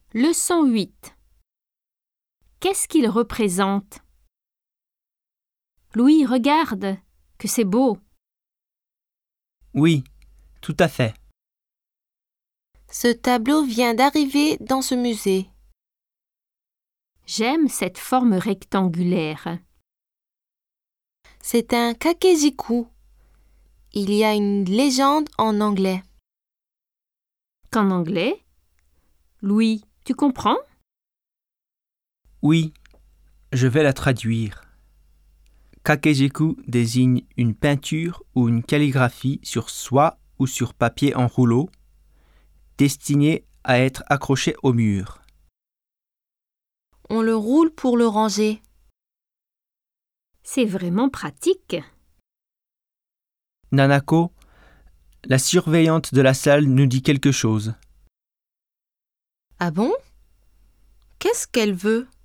Leçon 8. Qu'est-ce qu'il représente? Louis, regarde, que c'est beau. Oui, tout à fait. Ce tableau vient d'arriver dans ce musée. J'aime cette forme rectangulaire. C'est un kakejiku. Il y a une légende en anglais. Qu'en anglais? Louis, tu comprends? Oui, je vais la traduire. Kakejiku désigne une peinture ou une calligraphie sur soie ou sur papier en rouleau, destinée à être accrochée au mur. On le roule pour le ranger. C'est vraiment pratique. Nanako, la surveillante de la salle nous dit quelque chose. Ah bon? Qu'est-ce qu'elle veut?